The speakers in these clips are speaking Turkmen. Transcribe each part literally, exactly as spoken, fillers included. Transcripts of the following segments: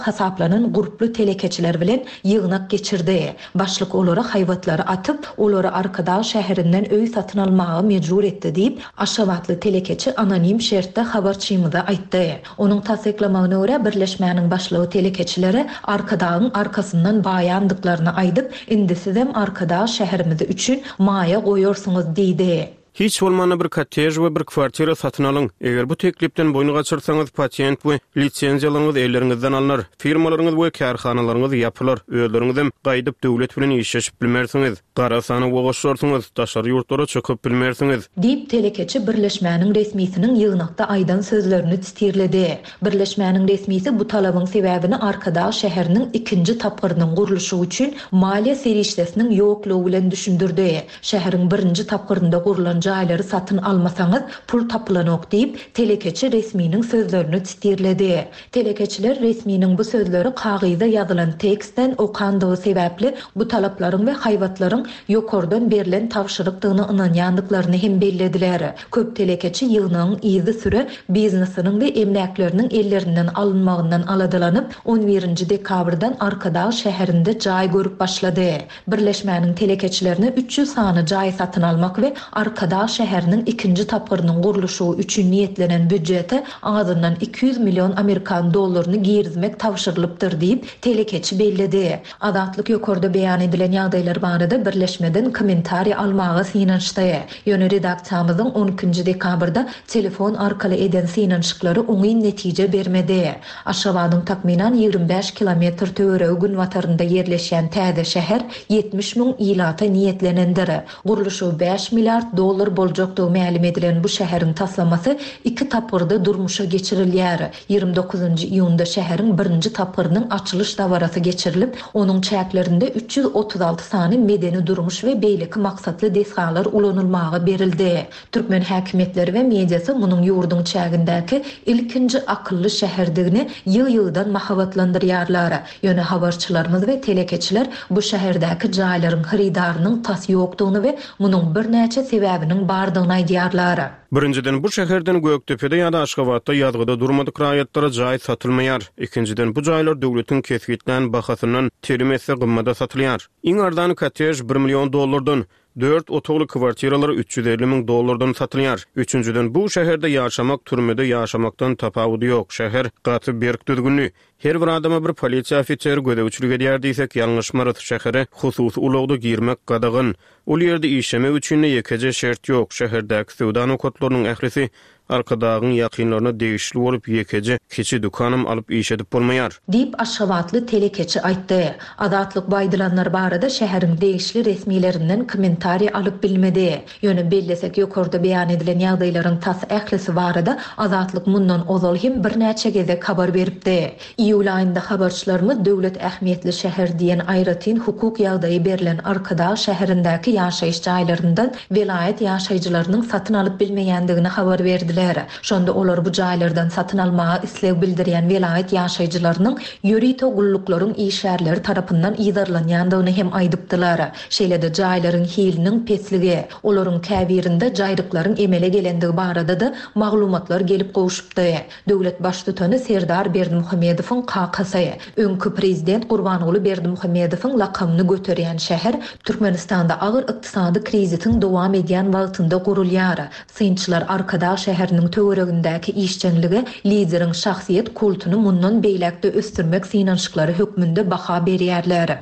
hasaplanan gruplu telekeçiler bilen yığınak geçirdi. Başlyk olara haywatlary atyp, olary arkada şäherinden öý satyn almagy mejbur etdi diýip Aşgabatly telekeçi anonim şertde habarçymyda aýtdy. Onuň tasdiklamagyna görä birleşmäniň başlygy telekeçileri arkadagyň arkasyndan baýandyklaryny aýdyp, indi sizem arkada şäherimiz üçin maýa goýorsuňuz diýdi. Hiç olmana bir kottej we bir kwartira satyn alyň. Eger bu teklipden boyun gaçyrsaňyz patent we lisenziýalaryňyz elleriňizden alınır. Firmalaryňyz we karhanalaryňyz ýapylar. Özleriňizem gaýdyp döwlet bilen işleşip bilmersiňiz. Gara sany goşursaňyz taşary ýurtlara çöküp bilmersiňiz. Diýip telekeçi birleşmäniň resmiýetiniň ýygnakda aýdan sözlerini titirledi. Birleşmäniň resmiýeti bu talabyň sebäbini arkada şäheriniň ikinji tapgyrynyň guruluşy üçin maliýe serişdesiniň ýoklugy bilen düşündirdi. Şäheriň birinji tapgyrynda gurulan jaýlary satyn almasaňyz pul tapylanok diýip telekeçi resmiýiniň sözlerini titirledi. Telekeçiler resmiýiniň bu sözleri kagyzda ýazylan tekstden okandygy sebäpli bu talaplaryň we haýwatlaryň ýokardan berilen tawşyrykdygyny ynanýandyklaryny hem bellediler. Köp telekeçi ýygynyň izi süre biznesiniň we emlaklarynın ellerinden alınmagyndan aladylanyp on birinji dekabrdan arkada şäherinde jaý görüp başlady. Birleşmäniň telekeçilerine üç ýüz sany jaý satyn almak we arkada şäheriniň ikinji tapgyrynyň guruluşy üçin niýetlenen büdjete azyndan iki yüz milyon Amerikan dollaryny girizmek tawşyrylypdyr diýip telekeçi belledi. Adatlyk ýokarda beýan edilen ýagdaýlar barada birleşmeden kommentariýa almagy synançdy. Ýöne redaksiýamyzyň on ikinji dekabrda telefon arkaly eden synançyklary oňy netije bermedi. Aşgabatyň takminan ýigrimä beş kilometr töwereg gün watarynda ýerleşen täze şäher yetmiş müň ýylata niýetlenendir. Guruluşy beş milyard dollar boljakdygy ma'lum edilen bu şäheriň taslamasy iki tapgyrda durmuşa geçirilýär. ýygrimi dokuzunji iýunda şäheriň birinji tapgyrynyň açylyş dawarasy geçirilip, onuň çäklerinde üç yüz otuz alty sany medeni durmuş we beýleki maksatly desgalar ulanylmagy berildi. Türkmen häkimetleri we mediasy munyň ýurdun çägindäki ilkinji akylly şäherdigini ýyl-ýyldan mahabatlandyrýarlar. Ýöne habarçylarymyz we telekeçiler bu şäherdäki jaýlaryň haridarynyň tas ýokdugyny we munyň bir näçe sebäbiniň bardygyny aýdýarlar. Birinciden bu şäherden Göktepe'de ýa-da Aşgabatda ýazgyda durmadyk raýatlara jaý satylmaýar. Ikinciden bu jaýlar döwletiň kesgitlen bahasyndan terimesi gymmada satylýar. Iň ardan kottej bir milyon dollardan, dört otogly kwartiralar üç yüz elli müň dollardan satylýar. Üçüncüden bu şäherde ýaşamak türmede ýaşamakdan tapawudy ýok. Şäher gaty berk düzgünlüği. Her bir adama bir polisiýa ofiseri gödäwçilik edýär diýsek ýalňyşmarat. Şähere hususy ulagda girmek gadagyn. Ol ýerde işeme üçin ýekeje şert ýok. Şäherdäki sowda nokatlarynyň ählisi arkadagyň ýakynlaryna degişli bolup ýekeje keçi dukanym alyp iş edip bolmaýar diýip Aşgabatly telekeçi aýtdy. Adatlyk baýdylanlar barada şäheriň degişli resmiýetlerinden kommentariýa alyp bilmedi. Ýöne bellesek ýokarda beýan edilen ýagdaýlaryň tas ählisi barada Adatlyk mundan ozal hem bir näçe gezek habar beripdi. İýul aýynda habarçylarymyz döwlet ähmiýetli şäher diýen aýratyn hukuk ýagdaýy berilen arkada şäherindäki ýaşaýyş jaýlaryndan velayet ýaşaýjylarynyň satyn alyp bilmeýändigini habar berdiler. Şonda olar bu jaýlardan satyn almagy isleg bildirýän velayet ýaşaýjylarynyň ýörito gulluklaryň işärleri tarapyndan ýydarlanýandygyny hem aýdypdylar. Şeýlede jaýlaryň hiliniň pesligi, olaryň käbirinde jaýryklaryň emele gelendigi barada da maglumatlar gelip gowuşupdy. Döwlet baş tutany Serdar Berdimuhammedowyň kakasy, öňkü prezident Gurbanuly Berdimuhammedowyň lakamyny göterýän şäher Türkmenistanda agyr ykdysady kriziň dowam edýän wagtynda gurulýar. Synçylar arkada şäher töweregindäki işçenligi lideriň şahsiýet kultuny mundan beýlekde östürmek synançyklary hökmünde baha berýärler.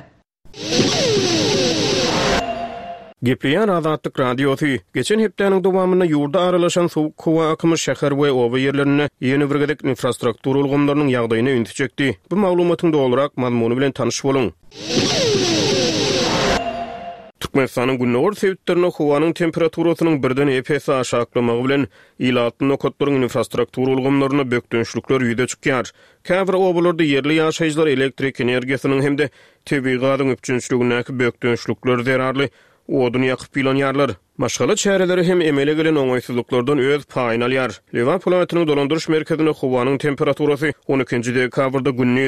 Gepleýän Azatlyk radiosu geçen hepdeniň dowamyna ýurda aralaşan sowuk howa akymy şäher we oba ýerlerine ýeni bir gezek infrastruktura ulgamlarynyň ýagdaýyna ünti çekdi. Bu maglumatyň dolarak mazmuny bilen tanyş boluň. Türkmenistanyň günnäwir sebäplerine howanyň temperaturasynyň birden epesi aşaglamagy bilen ýylatyň nokatlaryň infrastruktura ulgamlaryna bökdönçlükler ýüze çykýar. Käbir obalarda ýerli ýaşaýjylar elektrik energiýasynyň hemde tebii gazyň öpçünçligindäki bökdönçlükler zerarly odun ýakyp bilanýarlar. Maşgala çäreleri hem emele gelen oňaýsızlyklardan öz paýyn alýar. Lewan planetiniň dolandyryş merkezine howanyň temperaturasy on ikinji dekabrda günnüz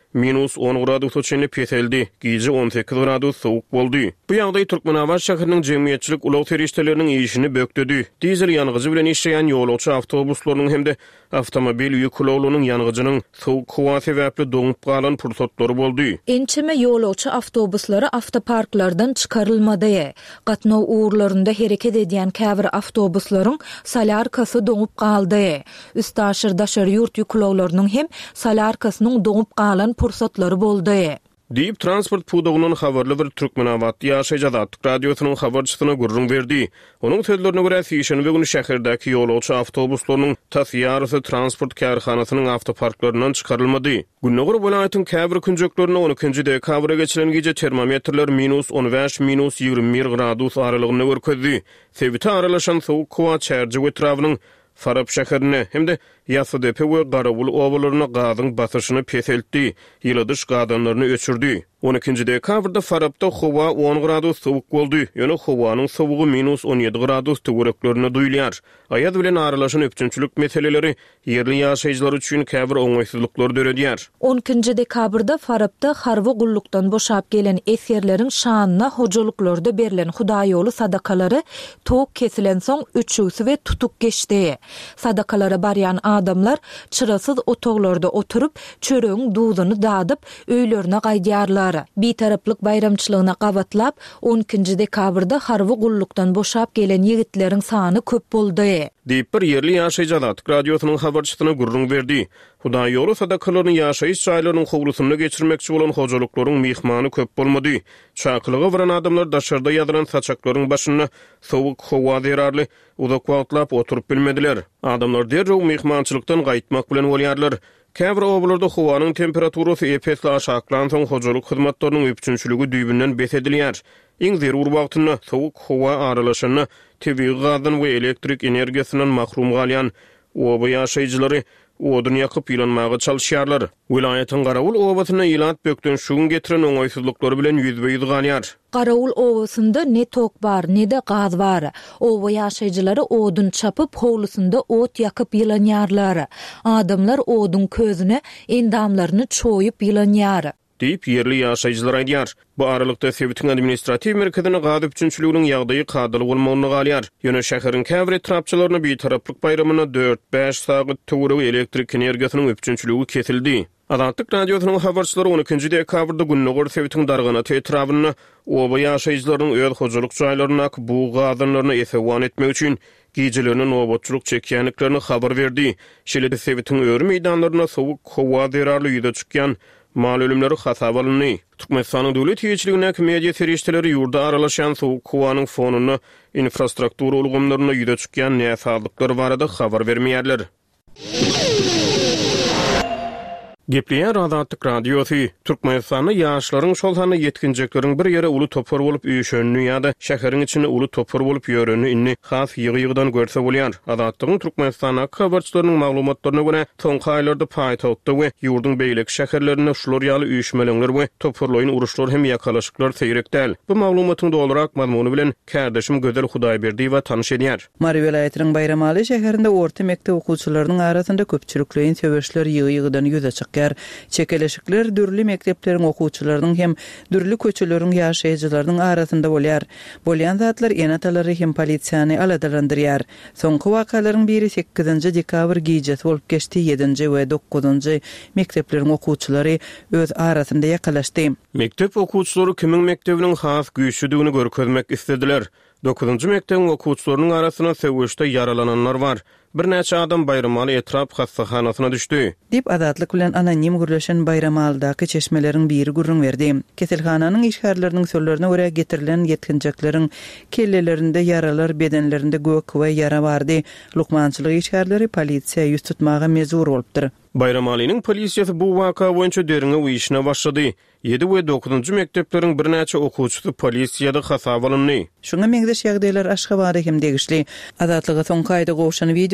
minus on gradus çenli peteldi. Gece on sekiz gradus soğuk boldu. Bu ýagdaý Türkmenabad şäheriniň jemgyýetçilik ulaw terişdeleriniň işini bökdedi. Dizel ýangyjy bilen işleýän ýolagçy awtobuslarynyň hemde awtomobil ýük ulawlarynyň ýangyjynyň soğuk hawa sebäpli doňup galan pursatlary boldy. Ençeme ýolagçy awtobuslary awtoparklardan çykarylmady. Gatnaw uğurlarynda hereket edýän käbir awtobuslaryň salarkasy doňup galdy. Üstaşyr-daşyr ýurt ýük ulawlarynyň hem salarkasynyň doňup galan pursatlary boldy. Diýip transport pudugynyň habarly bir Türkmenabad ýaşaýjy Azatlyk radiosynyň habarçysyna gurrun berdi. Onuň sözlerine görä Sişen we şäherdäki ýolagçy awtobuslarynyň tasyýarysy transport kärhanasynyň awtoparklarynyň çykarylmady. Günnägir welaýatyň käbir künjeklerine on ikinji dekabra geçilen gece termometrler minus on beş minus ýygrimi bir gradus aralygyny görkezdi. Sebäbi aralaşan soğuk hawa çärji wetrawynyň Farab şäherine hemde Ýasydepe we Garawul obalaryna gazyň basyşyny peseltdi, ýylydyş gadanlaryny öçürdi. on ikinji dekabrda Farabda hawa on gradus soğuk boldy. Ýöne hawanyň soğugy minus on ýedi gradus töwereklerine duýulýar. Aýad bilen aralaşan öpçünçilik meseleleri ýerli ýaşaýjylar üçin käbir oňaýsızlyklar döredýär. on ikinji dekabrda Farabda harwy gullukdan boşap gelen eserleriň şanyna hojalyklarda berilen Hudaýoly sadakalary tok kesilen soň öçügsi we tutuk geçdi. Sadakalara barýan adamlar çyrasyz otoglarda oturup çöregiň duzyny dadyp öýlerine gaýdýarlar. Bir taraplyk bayramçylygyna gabatlap on ikinji dekabrda harwy gullukdan boşap gelen ýigitleriň sany köp boldy. Diýip bir ýerli ýaşaýjy Azatlyk radiosynyň habarçysyna gurrun berdi. Hudaýoly sadakalaryň ýaşaýyş çaýlarynyň howlusyny geçirmekçi bolan hojalyklaryň mihmany köp bolmady. Çaklygy bilen adamlar daşarda ýadyran saçaklaryň başyna soğuk hawa derarly uzak wagtlap oturup bilmediler. Adamlar derrew mihmançylykdan gaýtmak bilen bolýarlar. Käbir obalarda howanyň temperaturasy epesli aşaklan soň hojalyk hyzmatlarynyň öpçünçiligi düýbünden besedilýär. Iň zerur wagtyna soğuk hawa aralaşyny tebii gadan we elektrik energiýasynyň mahrum galýan oba ýaşaýjylary odun ýakyp ýylanmagy çalyşýarlar. Welaýatyň Garawul obasyna ýylat bökden şuň getiren oňaýsızlyklary bilen ýüzbe-ýüz galýar. Garawul obasynda ne tok bar, ne de gaz bar. Oba ýaşaýjylary odun çapyp howlusynda ot ýakyp ýylanýarlar. Adamlar odun közüne endamlaryny çoýup ýylanýar. Diýip ýerli ýaşaýjylar aýdýar. Bu aralykda Sebitiň administrativ merkezine gaz öpçünçiliginiň ýagdaýy kadaly bolmagyny galýar. Ýöne şäheriň käbir etrapçylaryna bir taraplyk bayramyna dört beş saat töwereg elektrik energiýasynyň öpçünçiligi kesildi. Azatlyk radiosynyň habarçylary on ikinji dekabrda günnägir Sebitiň dargana etrawyny oba ýaşaýjylaryň öz hojalyk jaýlaryna bu gadanlaryny esewan etmek üçin gijelerini nowatçylyk çekýänliklerini habar berdi. Şeýle Sebitiň öýre meýdanlaryna soğuk hawa derarly ýüze çykýan mal ölümleri hasap alınny. Türkmenistanyň döwlet ýetirligine media serişdeleri ýurda aralaşan soğuk howanyň fonuny infrastruktura ulgamlaryna ýüze çykýan näsatlyklar barada habar bermeýärler. Gepleýär Azatlyk radiosy. Türkmenistanyň ýaşlaryň şol sany yetkinjekleriň bir ýere uly topar bolup üýşenni ýa-da şäheriň içinde uly topar bolup ýörenni inni has ýygy-ýygydan görse bolýar. Azatlygyň Türkmenistana habarçylarynyň maglumatlaryna görä soňky aýlarda paýtagtda we ýurdun beýlek şäherlerinde şular ýaly üýşmeleňler we toparlaýyn uruşlar hem ýakalaşyklar seýrek däl. Bu maglumatyň dolarak mazmuny bilen kärdeşim Gözel Hudaýberdi we tanış edýär. Mary welaýatynyň Bayramaly şäherinde orta mekdep okuwçylarynyň arasynda köpçülikleýin töweşler ýygy-ýygydan ýüze çykýar. Çekeleşikler dürli mekdeplerin okuwçylarynyň hem dürli köçeleriň ýaşaýjylarynyň arasynda bolýar. Bolýan zatlar enatalary hem polisiýany aladalandyrýar. Soňky wakalaryň biri sekizinji dekabr gijesi bolup geçdi. ýedinji we dokuzunji mekdepleriň okuwçylary öz arasynda ýakalaşdy. Mektep okuwçylary kimiň mektebiniň has güýçlüdigini görkezmek istediler. dokuzunji mekdebiň okuwçylarynyň arasyna söwüşde yaralananlar var. Bir näçe adam Bayramaly etrap hastahanasyna düşdi. Dip Azatlyk bilen anonim gürleşen Bayramaldaky çeşmeleriň biri gurrun berdi. Keselhananyň işgärleriniň sözlerine görä getirilen yetkinjekleriň kellelerinde yaralar, bedenlerinde gök we yara bardy. Lukmançylyk işgärleri polisiýa ýüz tutmaga mezur bolupdyr. Bayramalynyň polisiýasy bu waka boýunça derine uýuşna başlady. ýedi we dokuzunji mekdepleriň bir näçe okuwçysy polisiýada hasap alındy. Şuňa meňzeş ýagdaýlar Aşgabatda hem degişli. Azatlyga soňky aýda gowşan video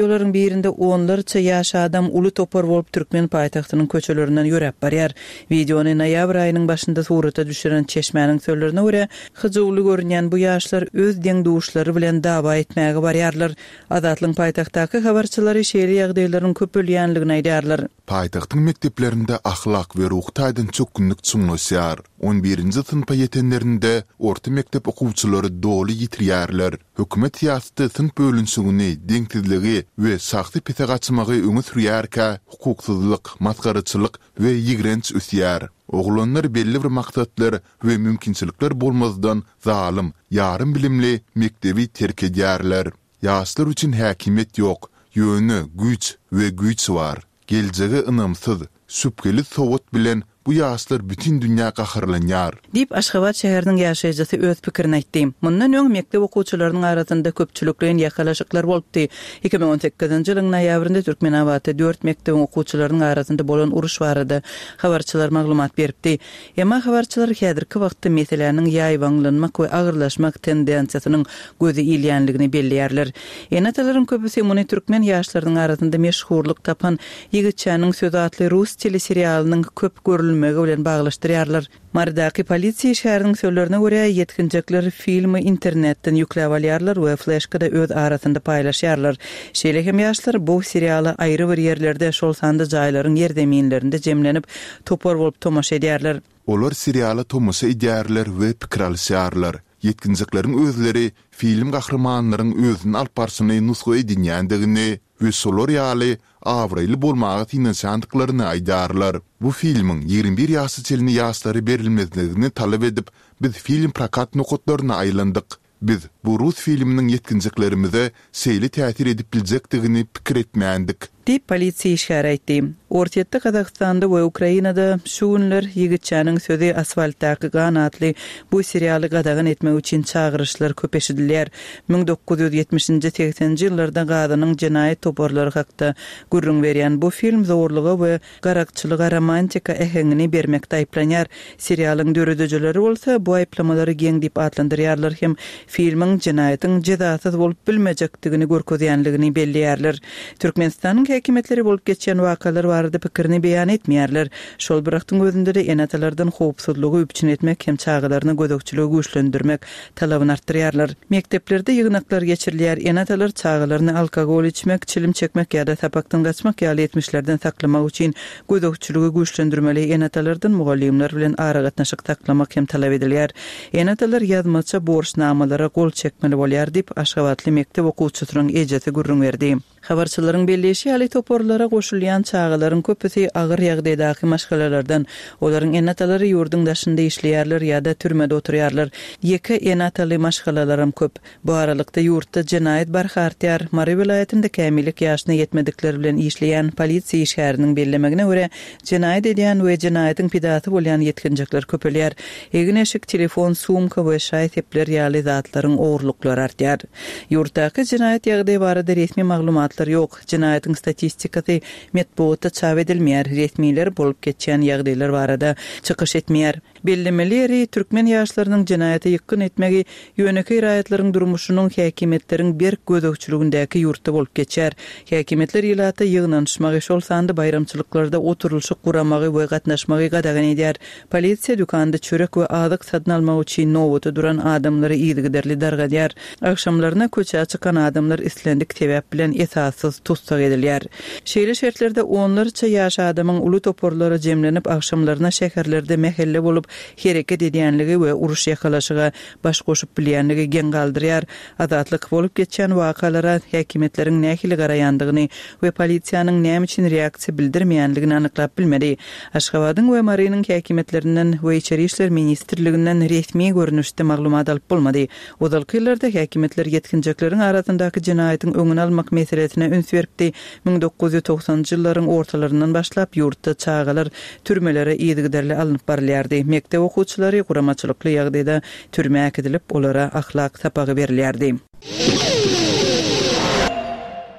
videolaryň birinde onlarça ýaş adam uly topar bolup Türkmen paýtagtynyň köçelerinden ýörep barýar. Videony noýabr aýynyň başynda surata düşüren Çeşmäniň sözlerine görä, hyjyly görünýän bu ýaşlar öz deň duşlary bilen dawa etmäge barýarlar. Azatlyň paýtagtdaky habarçylary şeýle ýagdaýlaryň köpelýänligini aýdarlar. Paýtagtyň mekdeplerinde ahlak we ruh taýdan çok günlük çuňlaşýar. on birinji sınıfa yetenlerinde orta mektep okuwçylary doly ýitirýärler. Hökümet ýaşdy sınıf bölünşigini, deňtizligi we saxty pete gaçmagy öňe sürýärkä, hukuksyzlyk, maskaraçylyk we ýigrenç ösýär. Oglanlar belli bir maksatlar we mümkinçilikler bolmazdan zalim, yarım bilimli mektebi terk edýärler. Ýaşlar üçin häkimet ýok, ýöne, güç we güç var. Geljegi ynamsyz, süpgeli sowat bilen bu ýaşlar bütün dünýä gahyrlanýar. Dip Aşgabat şäheriniň ýaşaýjysy öz pikirini aýtdy. Mundan öň mektep okuwçylarynyň arasynda köpçülikleň ýakalaşyklar bolupdy. iki bin on sekizinji ýylyň noýabrynda Türkmenabatda dört mektebiň okuwçylarynyň arasynda bolan uruş barady. Habarçylar maglumat beripdi. Emma habarçylar häzirki wagtda meseleleriň ýaýwanlanmak we agyrlaşmak tendensiýasynyň gözi ilýänligini belliýärler. Enatalaryň köpüsi muny türkmen ýaşlarynyň arasynda meşhurlyk tapan Ýigitçäniň sözü atly rus teleserialynyň köp görülmegi bilen baglaşdyrýarlar. Mardaki polisiýa şäheriniň sözlerine görä ýetkinjekler filmi internetden ýükläp alýarlar we flashkada öz arasynda paýlaşýarlar. Şeýle hem ýaşlar bu serialy aýry bir ýerlerde şol sandy jaýlaryň ýerdeminlerinde jemlenip topar bolup tomaşa edýärler. Olar serialy tomaşa edýärler we pikir alýarlar. Ýetkinjekleriň özleri film gahrymanylaryň özüni alyp barsyny nusga edinýändigini we solar ýaly awraýly bolmagy tinçandyklaryny aýdarlar. Bu filmiň ýigrimbi bir ýaşy çelini ýaşlary berilmezligini talap edip biz film prakat nokotlaryna aýlandyk. Biz bu rus filminiň ýetkinjeklerimize seýli täsir edip biljekdigini pikir etmändik. Dip polisiýa şäher aýtdy. Ortatda Kazakstanda we Ukrainada şu günler Ýigitçäniň sözü asfaltdaky ganatly bu serialy gadagan etmek üçin çağırışlar köp eşidilýär. bin dokuz ýüz ýetmişinji seksenji ýyllarda gadynyň jenaýet toparlary hakda gürrüň berýän bu film zorlugy we garakçylyga romantika ehengini bermekde aýplanýar. Serialyň döredüjileri bolsa bu aýplamalary geň dip atlandyrýarlar hem filmiň jenaýetin jezasyz bolup bilmejekdigini görkezýänligini belliýärler. Türkmenistanyň häkimetleri bolup geçen wakalar barada pikirini beýan etmeýärler. Şol biraktyň özünde de enatalardan howpsuzlygy üpçün etmek hem çağılaryny gödökçüligi güýçlendirmek talabyny artdyrýarlar. Mekteplerde ýygnaklar geçirilýär. Enatalar çağılaryny alkogol içmek, çilim çekmek ýa-da tapakdan gaçmak ýaly etmişlerden saklamak üçin gödökçüligi güýçlendirmeli enatalardan mugallimler bilen ara gatnaşyk taklamak hem talap edilýär. Enatalar ýazmaça borçnamalara gol çekmeli bolýar dip Aşgabatly mektep okuwçysynyň ejeti gürrüň berdi. Habarçylaryň belleşi ýaly toporlara goşulýan çağılaryň köpüsi agyr ýagdaýdaky maşgalalardan, olaryň enatalary ýurdun daşynda işleýärler ýa-da türmede oturýarlar. Ýeke enataly maşgalalarym köp. Bu aralykda ýurtda jenaýet barhartýar. Mary vilayatynda kämillik ýaşyna ýetmedikleri bilen işleýän polisiýa şäheriniň bellemegine görä, jenaýet edýän we jenaýetin pidasy bolýan ýetkinjekler köpelýär. Egin eşik, telefon, sumka we şaý tepler ýaly zatlaryň ogurlyklary artýar. Ýurtdaky jenaýet ýagdaýy barada resmi maglumat yok. Jenaýetin statistikasy metbuatda çap edilmeýär. Resmiler bolup geçen ýagdaýlar barada çykyş etmeýär. Bellemeleri türkmen ýaşlarynyň jenaýete ýykyn etmegi ýöneki raýatlaryň durmuşynyň häkimetleriň bir gödökçüligindäki ýurtda bolup geçer. Häkimetler ýylata ýygnanşmagy şol sandy bayramçylyklarda oturulşy guramagy we gatnaşmagy gadagan edýär. Polisiýa dükanda çörek we azyk satyn almak üçin nowata duran adamlary ýygyderli dargadýar. Akşamlaryna köçe çykan adamlar islendik sebäp bilen esassız tutsak edilýär. Şeýle şertlerde onlarça ýaş adamyň uly toporlary jemlenip akşamlaryna şäherlerde mehelle bolup hereket edýänligi we uruş ýakalaşyga baş goşup bilýänligi geň galdyrýar. Azatlyk bolup geçen wakalara häkimetleriň nähili garaýandygyny we polisiýanyň näme üçin reaksiýa bildirmeýänligini anyklap bilmedi. Aşgabatyň we Marynyň häkimetlerinden we Içeri işler ministrliginden resmi görnüşde maglumat alyp bolmady. Ozalky ýyllarda häkimetler ýetkinjekleriň arasyndaky jenaýetin öňüni almak meselesine üns beripdi. bin dokuz ýüz toksanjy ýyllaryň ortalaryndan başlap ýurtda çağalar türmelere ýygyderli alınıp barylýardy. Mektep okuwçylary guramaçylykly ýagdaýda türmäge edilip olara ahlak sapagy berilýärdi.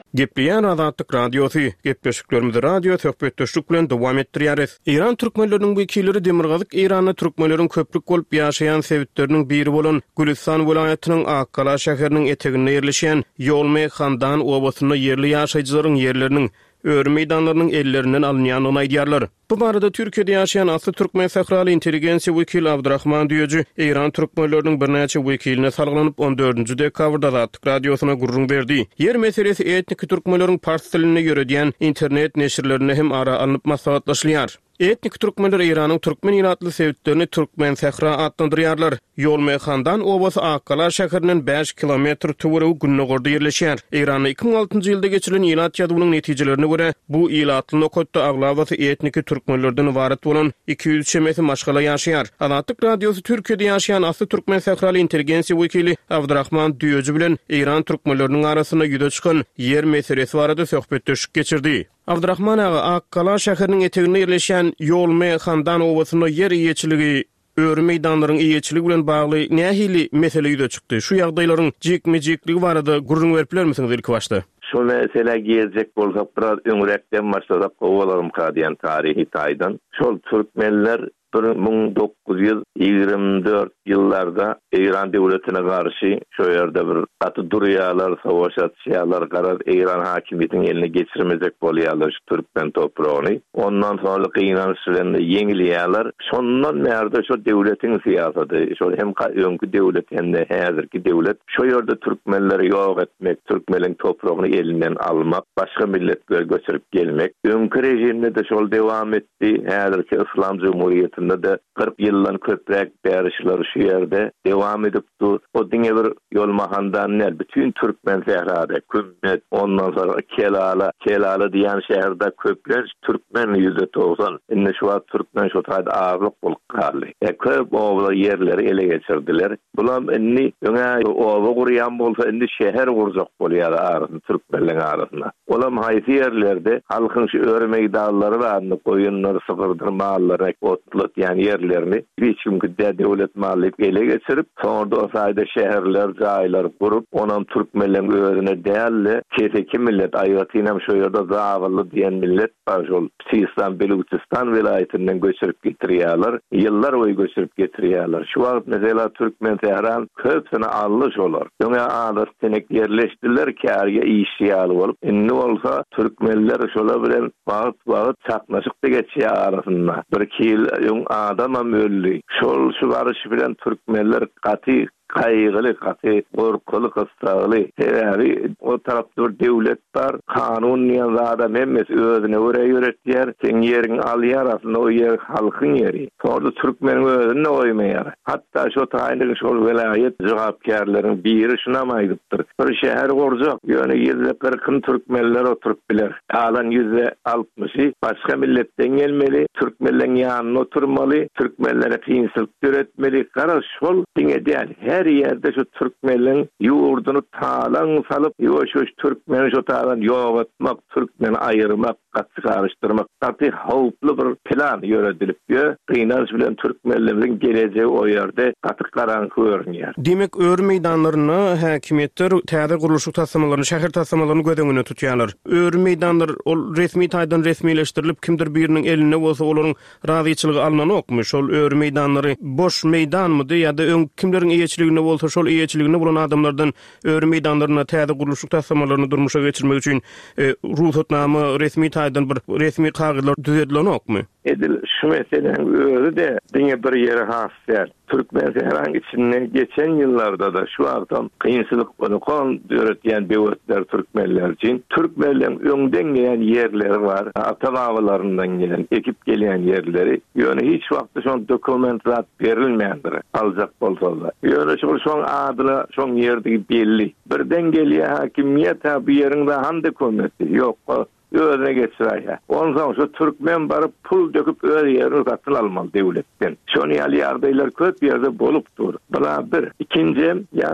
Gepliyan Azatlyk Radiosu, gepleşiklerimizi radio söhbetdeşlik bilen dowam etdirýäris. İran türkmenleriniň wekilleri Demirgazyk İranly türkmenleriň köplük bolup ýaşaýan sebitleriniň biri bolan Gülistan welaýatynyň Akkala şäheriniň eteginde ýerleşen Ýolmy Handan obasyna ýerli ýaşaýjylaryň ýerleriniň öwrü meýdanlarynyň ellerinden alınýanyny aýdýarlar. Bu barada Türkiýede ýaşaýan asly türkmen sakraly intelligensiýa wekili Abdurrahman Düýeci İran türkmenleriniň bir näçe wekiline salgylanyp on dördünji dekabrda Azatlyk Radiosyna gurrun berdi. Yer meselesi etnik türkmenleriň fars diline ýöredýän internet neşirlerine hem ara alınıp maslahatlaşýar. Etnik türkmenler İranyň türkmen ýyratly sebitlerini türkmen sahra adlandyrýarlar. Ýolmy Handan obasy Akkala şäheriniň beş kilometr töweregi Günnogorda ýerleşýär. İranyň iki bin altynjy ýylda geçirilen ýylat ýadywynyň netijelerine görä, bu ýylatly nokatda aglawaty etnik türkmenlerden ibaret bolan iki yüz şemesi maşgala ýaşaýar. Azatlyk Radiosu Türkiýede ýaşaýan asly türkmen sakraly intelligensiýa wekili Abdurrahman Düýeci bilen İran türkmenleriniň arasyna ýüze çykan yer meselesi barada söhbetdeşik geçirdi. Abdurrahman ağa Akkala şäheriniň eteginde ýerleşen Ýolmy Handan obasyna yer ýeçiligi öwrü meýdanlaryň ýeçiligi bilen bagly nähili mesele ýüze çykdy. Şu ýagdaýlaryň jekme-jekligi barada gurrun beriplermisiňiz ilki başda? Şu mesele gelecek bolsak biraz öňrekden başlasak gowalarym kadiýan tarihi taýdan. Şol türkmenler bir bin dokuz yüz ýygrimi dört ýyllarda İran döwletine garşy şu ýerde bir aty durýarlar, savaşatýarlar, garaz İran hakimiýetiniň eline geçirmezek bolýarlar şu türkmen topragyny. Ondan sonra İran süreninde ýeňilýärler. Şondan bäri şu döwletiň siýasaty, şu hem öňkü döwlet hem de häzirki döwlet şu ýerde türkmenleri ýok etmek, türkmeniň topragyny elinden almak, başga milletler göçürüp gelmek. Öňkü rejimde de şol dewam etdi. Häzirki İslam Cumhuriyetinde de kırk ýyldan köprek berişler şu ýerde dewam edipdi. O diňe bir Ýolmy Handan näl bütün türkmen sehrada kümmet, ondan sonra Kelala, Kelala diýen şäherde köpler türkmen ýüze togsan. Indi şu wagt türkmen şu taýda aglyk bolup galdy. E köp owla ýerleri ele geçirdiler. Bular indi öňe owa gurýan bolsa indi şäher gurjak bolýar arasynda türkmenliň arasynda. Olam haýsy ýerlerde halkyň şu öwrü meýdanlary barny goýunlary sygyrdyr otlut yani yerlerini hiç kimde devlet maliyet ele geçirip sonra da o sayede şehirler, caylar kurup onun Türkmenlerin öğrene değerli keseki millet ayatıyla şu yerde zavallı diyen millet başol Sistan, Belucistan vilayetinden göçürüp getiriyorlar. Yıllar boyu göçürüp getiriyorlar. Şu an mesela Türkmen Tehran köpsüne alış olur. Çünkü ağlar tenek yerleştiler ki araya işyalı olup ne olsa Türkmenler şöyle bilen bağıt bağıt çakmaşık da geçiyor arasında. Bir kil yung adama mölli. Şol şu barış bilen Türkmenler katı kaygılı, katı korkulu, kıstağılı. Yani o tarafta devlet var, kanun niyazada memmes özüne oraya öğrettiler. Sen yerin al yer aslında o yer halkın yeri. Sonra Türkmen'in özüne oymayar. Hatta şu tayinliğin şu velayet cevapkarların biri şuna maydıptır. Bir şehir kuracak. Yani yüzde kırkın Türkmenler oturup bilir. Alan yüzde altmışı başka milletten gelmeli. Türkmenlerin yanına oturmalı. Türkmenlere kıyımsızlık üretmeli. Kara şol dine değil. Her yerde şu Türkmenlerin yurdunu talan salıp yoş yoş Türkmeni şu talan yok etmek, Türkmeni ayırmak, katı karıştırmak, katı havuplu bir plan yönetilip diyor. Kıynanç bilen Türkmenlerin geleceği o yerde katı karanlık örnüyor. Demek öwrü meýdanlaryna häkimetler täze guruluşyk taslamalarını, şäher taslamalarını gödeňine tutýarlar. Öwrü meýdanlar ol resmi taýdan resmileşdirilip kimdir biriniň eline bolsa olaryň razyçylygy alynan okmy? Şol öwrü meýdanlary boş meýdanmydy ýa-da öň kimleriň eýetçiligine bolsa şol eýetçiligine bolan adamlardan öwrü meýdanlaryna täze guruluşyk taslamalarını durmuşa geçirmek üçin e, ruhsatnama resmi taýdan bir resmi kagydlar düzedilen okmy? Edil şu meselenin özü de diňe bir ýere hasýar. Türkmen herhangi içinde geçen yıllarda da şu adam kıyımsızlık bunu kon öğretyen devletler Türkmenler için Türkmenlerin önden gelen yerleri var. Atamalarından gelen, ekip gelen yerleri. Yani hiç vakti son dokumentrat verilmeyendir. Alacak olsa. Yani şu son adına son yerdeki belli. Birden geliyor hakimiyet ha bir yerinde hande komitesi yok. Öğrene geçiraya. Ondan sonra Türkmen barıp pul döküp öğre yerini satın almalı devletten. Şonu yardaylar köp yerde bolup dur. Buna bir. İkinci,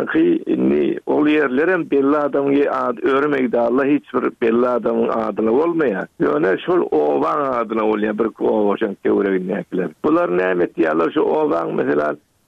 yani ol yerlerin belli adamın öğremek de Allah hiçbir belli adamın adına olmaya. Yani şol ovan adına olaya bir ovaşan teorevi nekler. Bunlar ne emet diyorlar şu ovan mesela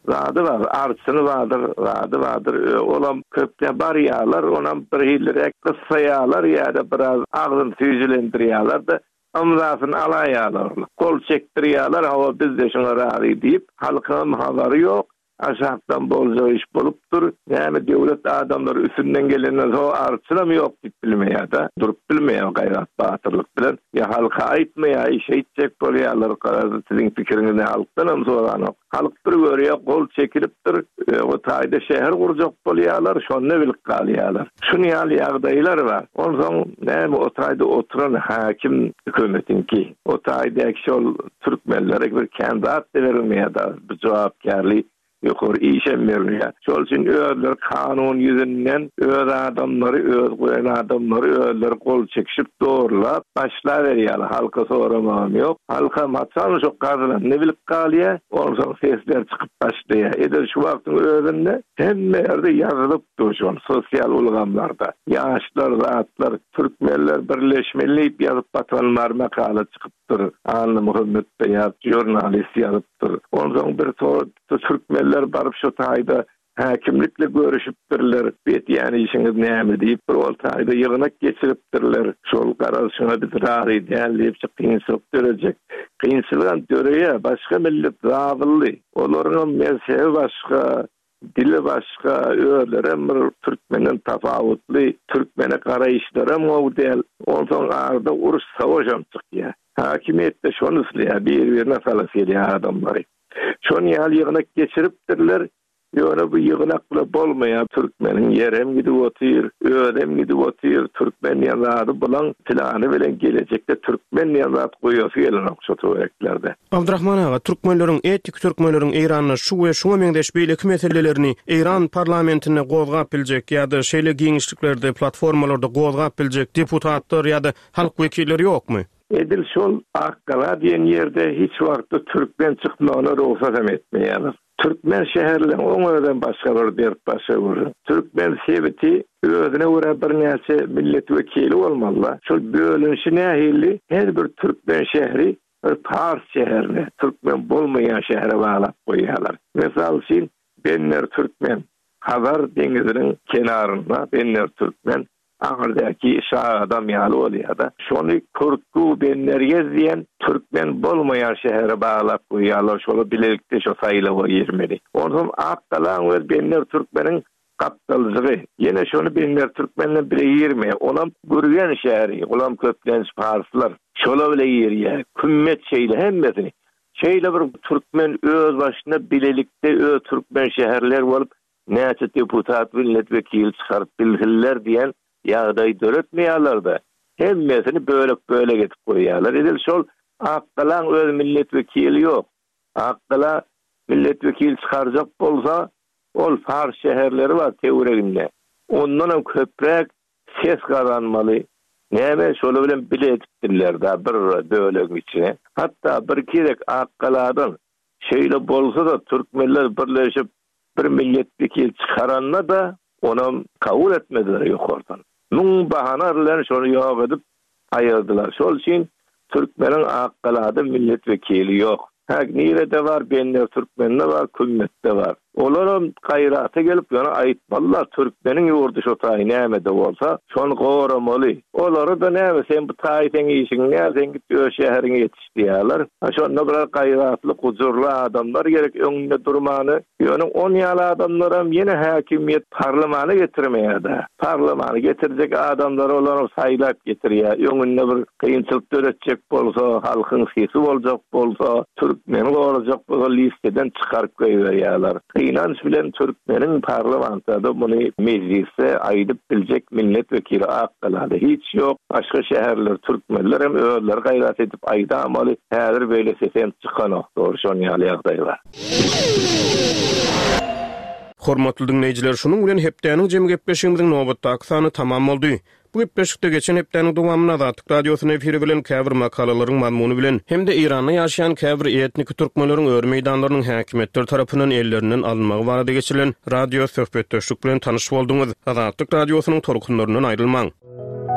Zady var, arçyny vardyr, zady vardyr. Olam köpde bar ýalar, onam bir hillerek kyssaýalar ýa-da biraz agzyn tüýjilendirýärler de amzasyny alaýarlar. Kol çekdirýärler, hawa bizde şoňa razy diýip, halkyň habary ýok. Aşağıdan bolca iş bolupdur. Yani devlet adamları üstünden gelenden o arçınam yok dip bilmeye da durup bilmeye gayret batırlık bilen ya halka aitmaya iş etcek bolýarlar karazı sizin fikirinizi halktan hem soranok. Halk bir görüyor kol çekilipdir. E, o taýda şehir kuracak bolýarlar şonu bilip kalýarlar. Şunu ýaly ýagdaýlar var. Ondan näme o taýda oturan hakim hökümetinki o taýda şol türkmenlere bir kandidat berilmeye da bir jogapkärlik ýokary işe berýär. Şol üçin öýler kanun ýüzünden öz adamlary, öz goýan adamlary öýler kol çekişip doğrulap başla berýär. Halka soramam ýok. Halka matsan şo gazylan ne bilip galýar, ondan sesler çykyp başlaýar. Eder şu wagtyň özünde hemme ýerde ýazylyp durýar sosial ulgamlarda. Ýaşlar, zatlar, türkmenler birleşmeli ýazyp batanlar makala çykypdyr. Anly Muhammed beýat jurnalist ýazypdyr. Ondan bir tor türkmenler barıp şu taýda häkimlikle görüşipdirler. Bet ýani işiňiz näme diýip bir ol taýda ýygynak geçiripdirler. Şol garaşyna bir rary dällip çykynsyk dörejek. Kynsylan döreýär, başga millet zawylly. Olaryň mezhebi başga, dili başga, öýlerim bir türkmenen tafawutly, türkmene garaýşlara model. Ondan arda uruş savaşam çykýar. Hakimiýetde şonu isleýär, bir-birine salasýar adamlary. Şonu ýaly ýygynak geçiripdirler. Ýöne bu ýygnakla bolmaýan türkmeniň ýerem gidip otyr, öýdem gidip otyr, türkmen ýazady bilen plany bilen gelecekde türkmen ýazat goýasy gelen okşatýarlar. Abdurrahman aga, türkmenleriň etnik türkmenleriň Eýranyna şu we şuňa meňdeş beýleki meselelerini Eýran parlamentine gozgap biljek ýa-da şeýle giňişliklerde, platformalarda gozgap biljek deputatlar ýa-da halk wekilleri ýokmy? Edil şol Akkala diýen ýerde hiç wagtda türkmen çykmagyna ruhsat etmeýärler. Türkmen şäherleriň oňadan başga bir dert başa Türkmen sebeti özüne göre bir näçe millet wekili bolmaly. Şol bölünşi nähili her bir türkmen şäheri bir Pars şäherine, türkmen bolmaýan şähere baglap goýýarlar. Mesal üçin Benner türkmen, Hazar deňiziniň kenarynda Benner türkmen Ağırdaki şah adam ýaly bolýar-da. Şonu Kurtku Bennerge diýen türkmen bolmaýan şähere baglap goýýarlar. Şolu bilelikde şo saýlap ýermeli. Ondan Akkala we Benner türkmeniň gapdalygy. Ýene şonu Benner türkmenle bire ýerme. Onam gürgen şäheri, ulam köplenç parslar. Şola bile ýerýär. Kümmet şeýle hemmesini. Şeýle bir türkmen öz başyna bilelikde ö türkmen şäherler bolup näçe deputat, milletvekil çykaryp bilgiler diýen ýagdaý döretmeýärler-de. Hemmesini bölek bölek etip goýýarlar. Edil şol Akkalaň öz milletvekili ýok. Akkala milletvekil çykarjak bolsa, ol Fars şäherleri bar teoreginde. Ondan hem köprek ses kazanmaly. Näme şol bilen bile etipdirler-de bir döwletin içine. Hatta bir kirek Akkaladan şeýle bolsa da türkmenler birleşip bir milletvekil çykaranna da onam kabul etmediler ýokardan. Nun bahanarlar şonu ýok edip aýyrdylar. Şol üçin türkmeniň Akkalada milletvekili ýok. Häk nirede var, Benner türkmeninde var, kümmette var. Olaram gaýraty gelip ýana aýtmalylar türkmeniň ýurdy şo taý näme de bolsa, şonu goramaly. Olary da näme sen bu taýyň işiň näme sen git öz şäherine ýetişdiýärler. Şonu bir gaýratly, gujurly adamlar gerek öňünde durmany. Ýöne on ýaly adamlar hem ýene häkimiýet parlamentine getirmeýärdi. Parlamentine getirjek adamlar olary saýlap getirýär. Öňünde bir kynçylyk döretjek bolsa, halkyň sesi boljak bolsa, türkmen bolajak bolsa listeden çykaryp goýýarlar. İnanç bilen türkmeniň parlamentada bunu mecliste aýdyp biljek milletvekili Akkalada hiç ýok. Başga şäherler türkmenler hem öýler gaýrat edip aýdamaly. Häzir beýle sesen çykanok. Dogry şonu ýaly ýagdaý bar. Hormatly dinleýijiler, şunuň bilen hepdeniň jemgyp gepleşigimiziň nobatdaky sany tamam boldy. Bu gepleşikde geçen hepdeniň dowamyna da Atyk radiosyny efiri bilen käbir makalalaryň mazmuny bilen hemde Eýranda ýaşaýan käbir etnik türkmenleriň ör meýdanlarynyň häkimetleri tarapyndan ellerinden alınmagy barada geçirilen radio söhbetdeşlik bilen tanyş bolduňyz. Atyk radiosynyň torkunlarynyň aýrylmaň.